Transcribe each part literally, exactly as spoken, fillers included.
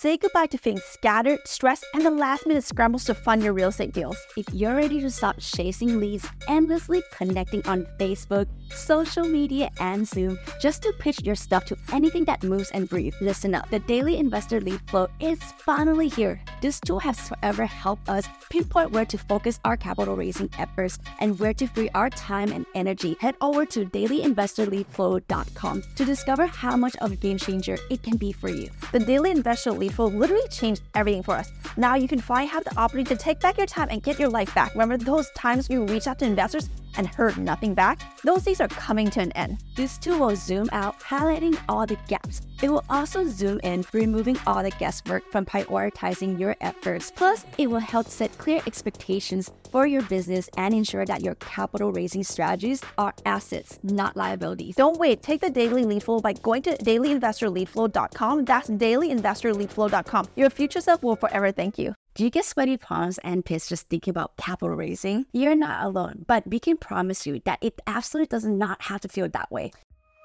Say goodbye to feeling scattered, stressed, and the last-minute scrambles to fund your real estate deals. If you're ready to stop chasing leads, endlessly connecting on Facebook, social media, and Zoom just to pitch your stuff to anything that moves and breathes, listen up. The Daily Investor Lead Flow is finally here. This tool has forever helped us pinpoint where to focus our capital raising efforts and where to free our time and energy. Head over to daily investor lead flow dot com to discover how much of a game changer it can be for you. The Daily Investor Lead Flow literally changed everything for us. Now you can finally have the opportunity to take back your time and get your life back. Remember those times you reached out to investors and heard nothing back? Those days are coming to an end. This tool will zoom out, highlighting all the gaps. It will also zoom in, removing all the guesswork from prioritizing your efforts. Plus, it will help set clear expectations for your business and ensure that your capital raising strategies are assets, not liabilities. Don't wait. Take the Daily Lead Flow by going to daily investor lead flow dot com. That's daily investor lead flow dot com. Your future self will forever thank you. Do you get sweaty palms and pissed just thinking about capital raising? You're not alone, but we can promise you that it absolutely does not have to feel that way.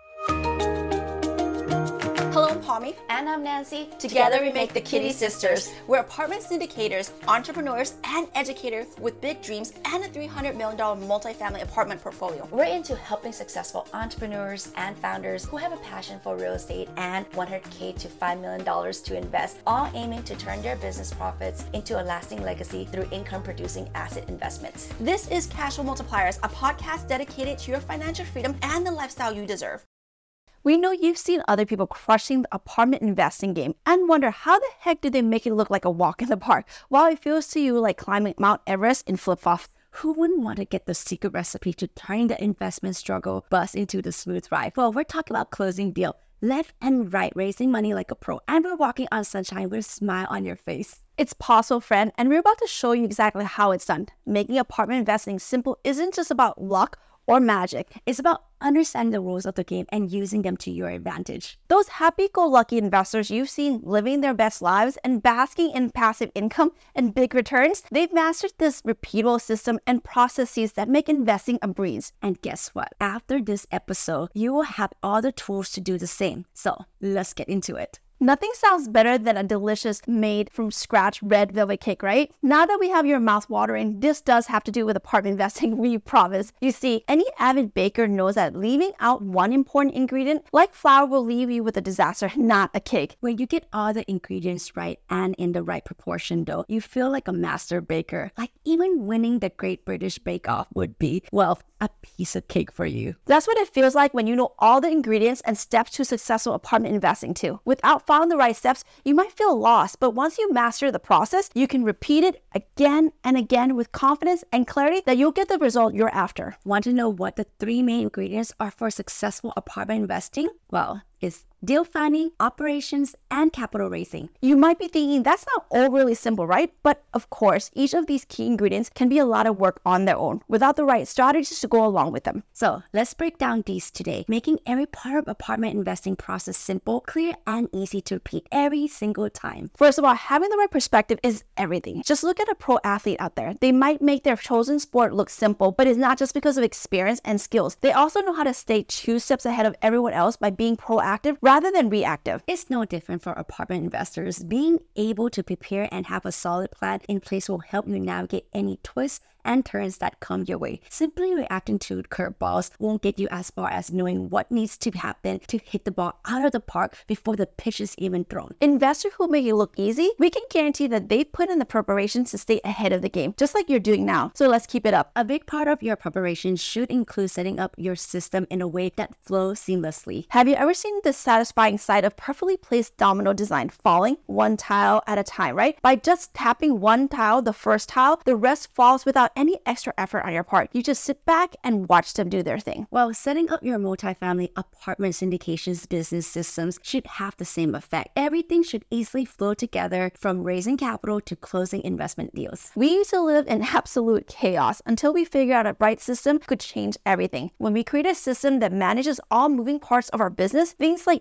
Hello, I'm Pommy. And I'm Nancy. Together, Together we make the Kitty Sisters. We're apartment syndicators, entrepreneurs, and educators with big dreams and a three hundred million dollars multifamily apartment portfolio. We're into helping successful entrepreneurs and founders who have a passion for real estate and one hundred thousand to five million dollars to invest, all aiming to turn their business profits into a lasting legacy through income-producing asset investments. This is Cashflow Multipliers, a podcast dedicated to your financial freedom and the lifestyle you deserve. We know you've seen other people crushing the apartment investing game and wonder how the heck do they make it look like a walk in the park while it feels to you like climbing Mount Everest in flip-flops. Who wouldn't want to get the secret recipe to turning the investment struggle bus into the smooth ride? Well, we're talking about closing deal left and right, raising money like a pro, and we're walking on sunshine with a smile on your face. It's possible, friend, and we're about to show you exactly how it's done. Making apartment investing simple isn't just about luck or magic. It's about understanding the rules of the game and using them to your advantage. Those happy-go-lucky investors you've seen living their best lives and basking in passive income and big returns, they've mastered this repeatable system and processes that make investing a breeze. And guess what? After this episode, you will have all the tools to do the same. So let's get into it. Nothing sounds better than a delicious made from scratch red velvet cake, right? Now that we have your mouth watering, this does have to do with apartment investing, we promise. You see, any avid baker knows that leaving out one important ingredient, like flour, will leave you with a disaster, not a cake. When you get all the ingredients right and in the right proportion though, you feel like a master baker. Like even winning the Great British Bake Off would be, well, a piece of cake for you. That's what it feels like when you know all the ingredients and steps to successful apartment investing too. Without following the right steps, you might feel lost, but once you master the process, you can repeat it again and again with confidence and clarity that you'll get the result you're after. Want to know what the three main ingredients are for successful apartment investing? Well, it's deal finding, operations, and capital raising. You might be thinking that's not overly simple, right? But of course, each of these key ingredients can be a lot of work on their own without the right strategies to go along with them. So let's break down these today, making every part of apartment investing process simple, clear, and easy to repeat every single time. First of all, having the right perspective is everything. Just look at a pro athlete out there. They might make their chosen sport look simple, but it's not just because of experience and skills. They also know how to stay two steps ahead of everyone else by being proactive rather than reactive. It's no different for apartment investors. Being able to prepare and have a solid plan in place will help you navigate any twists and turns that come your way. Simply reacting to curveballs won't get you as far as knowing what needs to happen to hit the ball out of the park before the pitch is even thrown. Investors who make it look easy, we can guarantee that they've put in the preparation to stay ahead of the game, just like you're doing now. So let's keep it up. A big part of your preparation should include setting up your system in a way that flows seamlessly. Have you ever seen the satisfying sight of perfectly placed domino design falling one tile at a time, right? By just tapping one tile, the first tile, the rest falls without any extra effort on your part. You just sit back and watch them do their thing. Well, setting up your multifamily apartment syndications business systems should have the same effect. Everything should easily flow together from raising capital to closing investment deals. We used to live in absolute chaos until we figured out a right system could change everything. When we create a system that manages all moving parts of our business, things like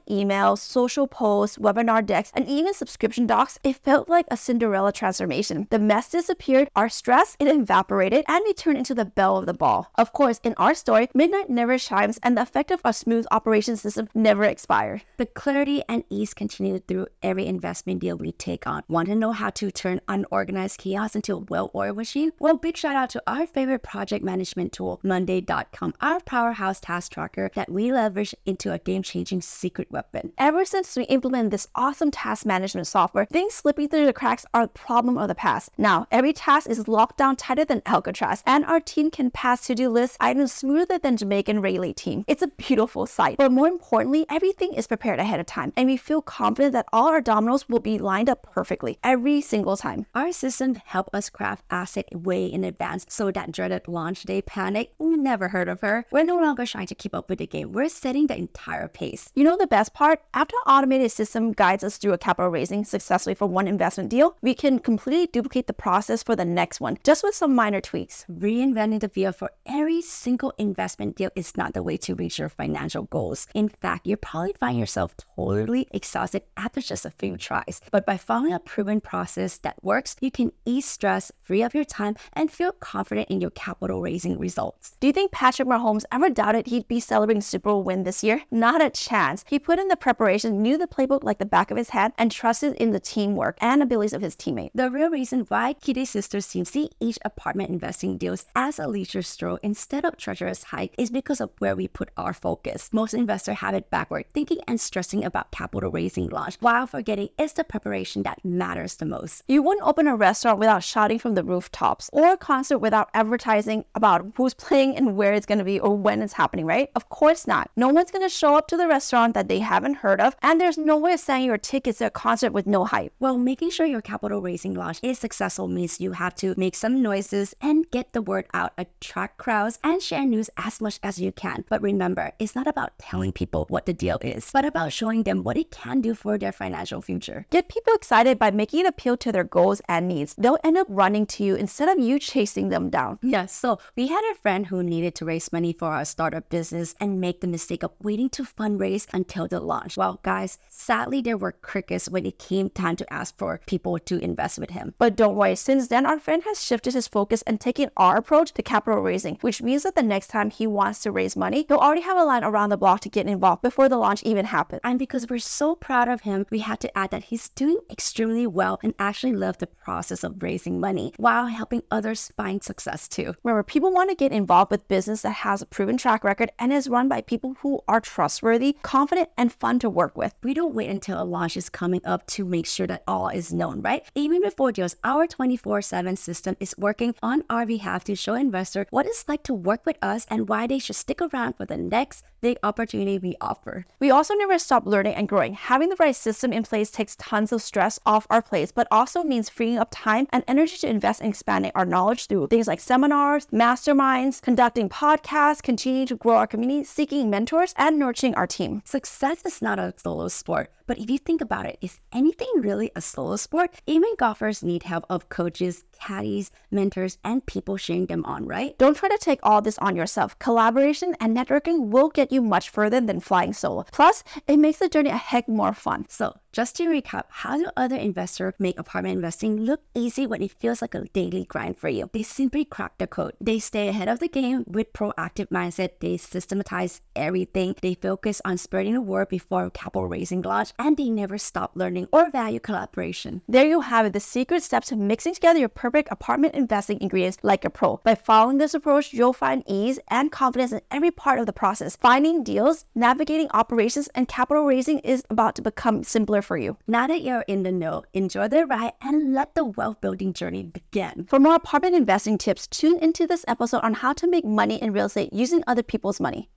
emails, social posts, webinar decks, and even subscription docs, it felt like a Cinderella transformation. The mess disappeared, our stress, it evaporated, and we turned into the belle of the ball. Of course, in our story, midnight never chimes, and the effect of our smooth operation system never expired. The clarity and ease continued through every investment deal we take on. Want to know how to turn unorganized chaos into a well-oiled machine? Well, big shout out to our favorite project management tool, Monday dot com, our powerhouse task tracker that we leverage into a game-changing secret weapon. Ever since we implemented this awesome task management software, things slipping through the cracks are a problem of the past. Now, every task is locked down tighter than Alcatraz, and our team can pass to-do list items smoother than Jamaican Rayleigh team. It's a beautiful sight, but more importantly, everything is prepared ahead of time, and we feel confident that all our dominoes will be lined up perfectly every single time. Our systems help us craft asset way in advance, so that dreaded launch day panic, we never heard of her. We're no longer trying to keep up with the game. We're setting the entire pace. You know the best part? After our automated system guides us through a capital raising successfully for one investment deal, we can completely duplicate the process for the next one, just with some minor tweaks. Reinventing the wheel for every single investment deal is not the way to reach your financial goals. In fact, you'll probably find yourself totally exhausted after just a few tries. But by following a proven process that works, you can ease stress, free up your time, and feel confident in your capital raising results. Do you think Patrick Mahomes ever doubted he'd be celebrating Super Bowl win this year? Not a chance. He put in the preparation, knew the playbook like the back of his hand, and trusted in the teamwork and abilities of his teammate. The real reason why Kitty Sisters team see each apartment investing deals as a leisure stroll instead of treacherous hike is because of where we put our focus. Most investors have it backward, thinking and stressing about capital raising launch, while forgetting it's the preparation that matters the most. You wouldn't open a restaurant without shouting from the rooftops, or a concert without advertising about who's playing and where it's going to be or when it's happening, right? Of course not. No one's going to show up to the restaurant that they haven't heard of, and there's no way of selling your tickets to a concert with no hype. Well, making sure your capital raising launch is successful means you have to make some noises and get the word out, attract crowds, and share news as much as you can. But remember, it's not about telling people what the deal is, but about showing them what it can do for their financial future. Get people excited by making it appeal to their goals and needs. They'll end up running to you instead of you chasing them down. Yeah, so we had a friend who needed to raise money for our startup business and make the mistake of waiting to fundraise until the launch. Well, guys, sadly, there were crickets when it came time to ask for people to invest with him. But don't worry, since then, our friend has shifted his focus and taken our approach to capital raising, which means that the next time he wants to raise money, he'll already have a line around the block to get involved before the launch even happens. And because we're so proud of him, we had to add that he's doing extremely well and actually loved the process of raising money while helping others find success too. Remember, people want to get involved with business that has a proven track record and is run by people who are trustworthy, confident, and fun to work with. We don't wait until a launch is coming up to make sure that all is known, right? Even before deals, our twenty-four seven system is working on our behalf to show investors what it's like to work with us and why they should stick around for the next big opportunity we offer. We also never stop learning and growing. Having the right system in place takes tons of stress off our plates, but also means freeing up time and energy to invest in expanding our knowledge through things like seminars, masterminds, conducting podcasts, continuing to grow our community, seeking mentors, and nurturing our team. Success is not a solo sport, but if you think about it, is anything really a solo sport? Even golfers need help of coaches, caddies, mentors, and people cheering them on, right? Don't try to take all this on yourself. Collaboration and networking will get you much further than flying solo. Plus, it makes the journey a heck more fun. So, just to recap, how do other investors make apartment investing look easy when it feels like a daily grind for you? They simply crack the code. They stay ahead of the game with proactive mindset. They systematize everything. They focus on spreading the word before capital raising launch, and they never stop learning or value collaboration. There you have it, the secret steps to mixing together your perfect apartment investing ingredients like a pro. By following this approach, you'll find ease and confidence in every part of the process. Finding deals, navigating operations, and capital raising is about to become simpler for you. Now that you're in the know, enjoy the ride and let the wealth building journey begin. For more apartment investing tips, tune into this episode on how to make money in real estate using other people's money.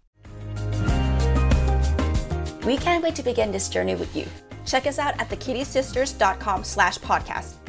We can't wait to begin this journey with you. Check us out at the kitty sisters dot com slash podcast.